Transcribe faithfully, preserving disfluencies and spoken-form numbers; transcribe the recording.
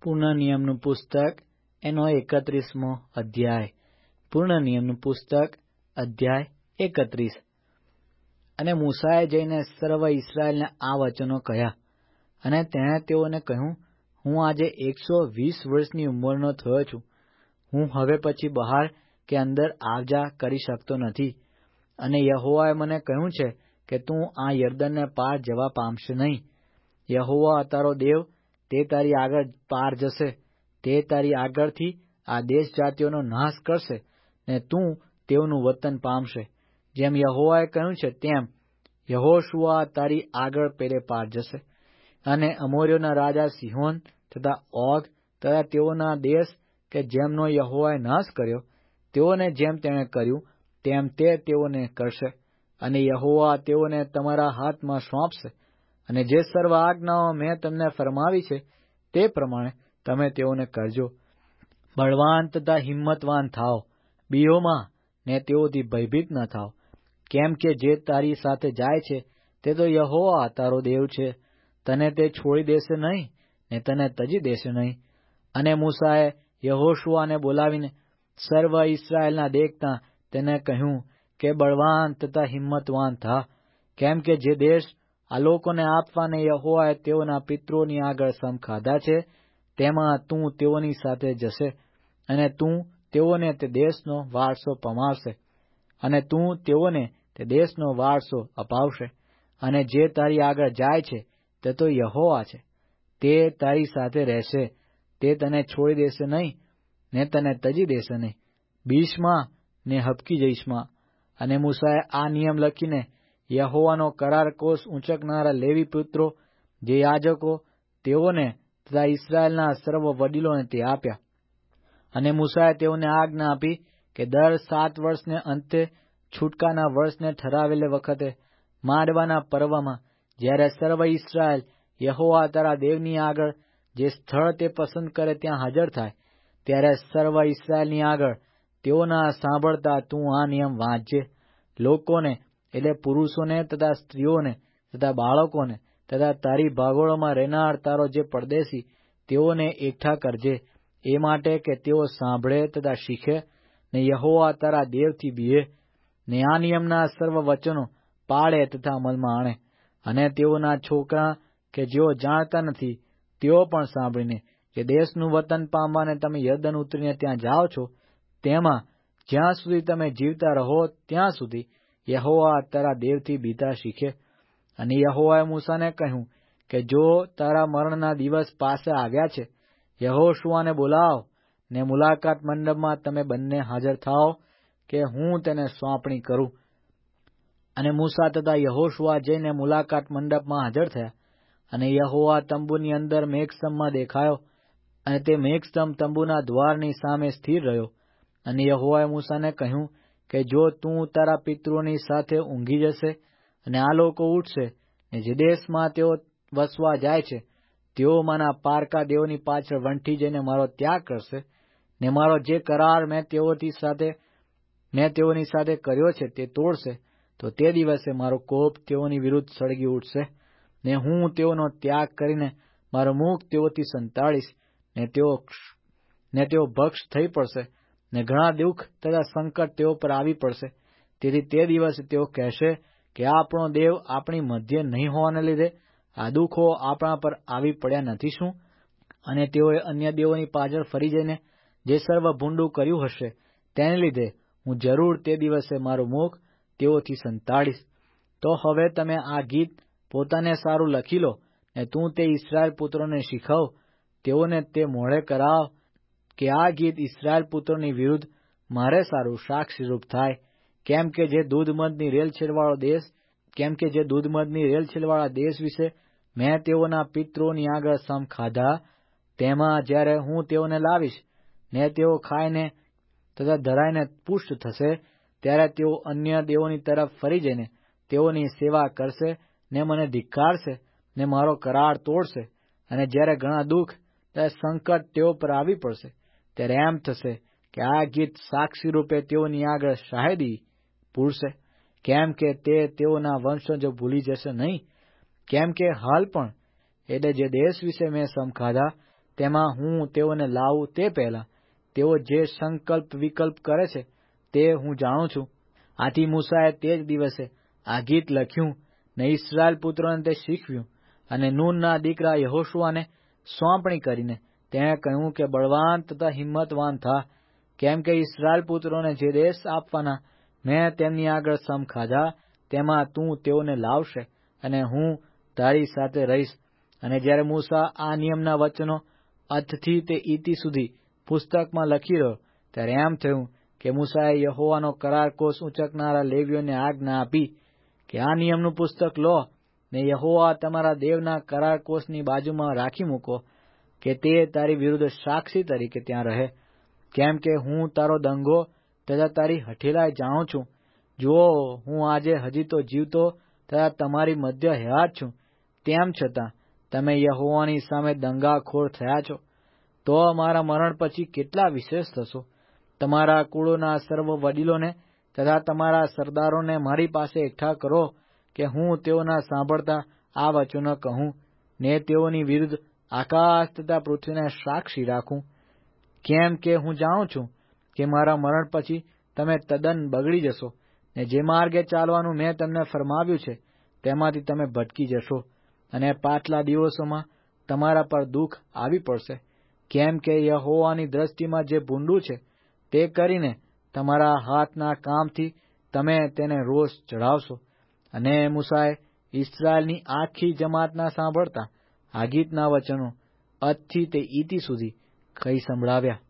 પૂર્ણ નિયમનું પુસ્તક એનો એકત્રીસમો અધ્યાય. પૂર્ણ નિયમનું પુસ્તક અધ્યાય એકત્રીસ. અને મૂસાએ જઈને સર્વ ઇસ્રાયેલને આ વચનો કહ્યા, અને તેણે તેઓને કહ્યું, હું આજે એકસો વીસ વર્ષની ઉંમરનો થયો છું. હું હવે પછી બહાર કે અંદર આવજા કરી શકતો નથી. અને યહોવાએ મને કહ્યું છે કે તું આ યરદનને પાર જવા પામશે નહીં. યહોવા તારો દેવ તે તારી આગળ પાર જશે. તે તારી આગળથી આ દેશ જાતિઓનો નાશ કરશે, ને તું તેઓનું વતન પામશે. જેમ યહોવાએ કહ્યું છે તેમ યહોશુઆ તારી આગળ પેલે પાર જશે. અને અમોરીઓના રાજા સિહોન તથા ઓગ તથા તેઓના દેશ કે જેમનો યહોવાએ નાશ કર્યો, તેઓને જેમ તેણે કર્યું તેમ તે તેઓને કરશે. અને યહોવા તેઓને તમારા હાથમાં સોંપશે. અને જે સર્વ આજ્ઞાઓ મેં તમને ફરમાવી છે તે પ્રમાણે તમે તેઓને કરજો. બળવાન તથા હિંમતવાન થાઓ, બીઓમાં ને તેઓથી ભયભીત ન થાઓ. કેમ કે જે તારી સાથે જાય છે તે તો યહોવા તારો દેવ છે. તને તે છોડી દેશે નહીં, ને તને તજી દેશે નહીં. અને મૂસાએ યહોશુઆને બોલાવીને સર્વ ઇસ્રાયેલના દેખતા તેને કહ્યું કે બળવાન તથા હિંમતવાન થા. કેમ કે જે દેશ આ લોકોને આપવાને યહોવાએ તેઓના પિતૃઓની આગળ સમ ખાધા છે, તેમાં તું તેઓની સાથે જશે. અને તું તેઓને તે દેશનો વારસો પમાવશે. અને તું તેઓને તે દેશનો વારસો અપાવશે. અને જે તારી આગળ જાય છે તે તો યહોવા છે. તે તારી સાથે રહેશે. તે તને છોડી દેશે નહીં, ને તને તજી દેશે નહીં. બીસમાં ને હબકી જઈશમાં. અને મૂસાએ આ નિયમ લખીને યહોવાનો કરાર કોષ ઊંચકનારા લેવી પુત્રો, જે યાજકો, તેઓને તથા ઇસ્રાયેલના સર્વ વડીલોને તે આપ્યા. અને મૂસાએ તેઓને આજ્ઞા આપી કે દર સાત વર્ષને અંતે છૂટકાના વર્ષને ઠરાવેલે વખતે માંડવાના પર્વમાં, જ્યારે સર્વ ઇસ્રાયેલ યહોવા તારા દેવની આગળ જે સ્થળ તે પસંદ કરે ત્યાં હાજર થાય, ત્યારે સર્વ ઇસ્રાયેલની આગળ તેઓના સાંભળતા તું આ નિયમ વાંચજે. લોકોને એટલે પુરુષોને તથા સ્ત્રીઓને તથા બાળકોને તથા તારી ભાગોળોમાં રહેનાર તારો જે પરદેશી, તેઓને એકઠા કરજે, એ માટે કે તેઓ સાંભળે તથા શીખે, ને યહોવા તારા દેવથી બીએ, ને આ નિયમના સર્વ વચનો પાળે તથા અમલમાં આણે. અને તેઓના છોકરા કે જેઓ જાણતા નથી, તેઓ પણ સાંભળીને જે દેશનું વતન પામવાને તમે યરદન ઉતરીને ત્યાં જાઓ છો, તેમાં જ્યાં સુધી તમે જીવતા રહો ત્યાં સુધી યહોવા તારા દેવથી બીતા શીખે. અને યહોવાએ મૂસાને કહ્યું કે જો તારા મરણના દિવસ પાસે આવ્યા છે, યહોશુઆને બોલાવ, ને મુલાકાત મંડપમાં તમે બંને હાજર થાઓ, કે હું તેને સોંપણી કરું. અને મૂસા તથા યહોશુઆ જઈને મુલાકાત મંડપમાં હાજર થયા. અને યહોવા તંબુની અંદર મેઘસ્તંભમાં દેખાયો, અને તે મેઘસ્તંભ તંબુના દ્વારની સામે સ્થિર રહ્યો. અને યહોવાએ મૂસાને કહ્યું કે જો તું તારા પિતૃઓની સાથે ઊંઘી જશે, અને આ લોકો ઉઠશે, ને જે દેશમાં તેઓ વસવા જાય છે, તેઓમાંના પારકા દેવોની પાછળ વંઠી જઈને મારો ત્યાગ કરશે, ને મારો જે કરાર મેં તેઓની સાથે મેં તેઓની સાથે કર્યો છે તે તોડશે, તો તે દિવસે મારો કોપ તેઓની વિરુદ્ધ સળગી ઉઠશે, ને હું તેઓનો ત્યાગ કરીને મારું મુખ તેઓથી સંતાડીશ, ને તેઓ ને તેઓ ભક્ષ થઈ પડશે, ને ઘણા દુઃખ તથા સંકટ તેઓ પર આવી પડશે. તેથી તે દિવસે તેઓ કહેશે કે આપણો દેવ આપણી મધ્ય નહીં હોવાને લીધે આ દુઃખો આપણા પર આવી પડ્યા નથી શું? અને તેઓએ અન્ય દેવોની પાછળ ફરી જઈને જે સર્વ ભૂંડું કર્યું હશે, તેને લીધે હું જરૂર તે દિવસે મારું મુખ તેઓથી સંતાડીશ. તો હવે તમે આ ગીત પોતાને સારું લખી લો, ને તું તે ઇસ્રાયેલ પુત્રોને શીખવ. તેઓને તે મોઢે કરાવ કે આ ગીત ઇસ્રાયેલ પુત્રોની વિરુદ્ધ મારે સારું સાક્ષીરૂપ થાય. કેમ કે જે દૂધમધની રેલછેલવાળો દેશ કેમ કે જે દૂધમધની રેલછેલવાળા દેશ વિશે મેં તેઓના પિતૃઓની આગળ સમ ખાધા, તેમાં જ્યારે હું તેઓને લાવીશ, ને તેઓ ખાઈને તથા ધરાઈને પુષ્ટ થશે, ત્યારે તેઓ અન્ય દેવોની તરફ ફરી જઈને તેઓની સેવા કરશે, ને મને ધિક્કારશે, ને મારો કરાર તોડશે. અને જ્યારે ઘણા દુઃખ તથા સંકટ તેઓ પર આવી પડશે, ત્યારે એમ થશે કે આ ગીત સાક્ષીરૂપે તેઓની આગળ શાહેદી પૂરશે. કેમ કે તે તેઓના વંશજો ભૂલી જશે નહીં. કેમ કે હાલ પણ એટલે જે દેશ વિશે મેં સમ ખાધા તેમાં હું તેઓને લાવું તે પહેલા તેઓ જે સંકલ્પ વિકલ્પ કરે છે તે હું જાણું છું. આથી મૂસાએ તે જ દિવસે આ ગીત લખ્યું ને ઇસ્રાયેલ પુત્રોને તે શીખવ્યું. અને નૂનના દીકરા યહોશુઆને સોંપણી કરીને તેણે કહ્યું કે બળવાન તથા હિંમતવાન થા, કેમ કે ઇસ્રાયેલ પુત્રોને જે દેશ આપવાના મેં તેમની આગળ સમ ખાધા તેમાં તું તેઓને લાવશે અને હું તારી સાથે રહીશ. અને જ્યારે મૂસા આ નિયમના વચનો અથથી તે ઈતિ સુધી પુસ્તકમાં લખી રહ્યો ત્યારે એમ થયું કે મૂસાએ યહોવાનો કરાર કોષ ઊંચકનારા લેવીઓને આજ્ઞા આપી કે આ નિયમનું પુસ્તક લો ને યહોવા તમારા દેવના કરાર કોષની બાજુમાં રાખી મૂકો, કે તે તારી વિરુદ્ધ સાક્ષી તરીકે ત્યાં રહે. કેમ કે હું તારો દંગો તથા તારી હઠેલાઈ જાણું છું. જુઓ, હું આજે હજી તો જીવતો તથા તમારી મધ્ય હયાત છું, તેમ છતાં તમે યહોવાની સામે દંગાખોર થયા છો. તો મારા મરણ પછી કેટલા વિશેષ થશો. તમારા કુળોના સર્વ વડીલોને તથા તમારા સરદારોને મારી પાસે એકઠા કરો કે હું તેઓના સાંભળતા આ વચનો કહું ને તેઓની વિરુદ્ધ આકાશ તથા પૃથ્વીને સાક્ષી રાખું. કેમ કે હું જાણું છું કે મારા મરણ પછી તમે તદ્દન બગડી જશો ને જે માર્ગે ચાલવાનું મેં તમને ફરમાવ્યું છે તેમાંથી તમે ભટકી જશો અને પાછલા દિવસોમાં તમારા પર દુઃખ આવી પડશે. કેમ કે યહોવાની દ્રષ્ટિમાં જે ભૂંડું છે તે કરીને તમારા હાથના કામથી તમે તેને રોષ ચઢાવશો. અને મૂસાએ ઇસ્રાયેલની આખી જમાતના સાંભળતા આ ગીતના વચનો અથથી તે ઈતિ સુધી કહી સંભળાવ્યા.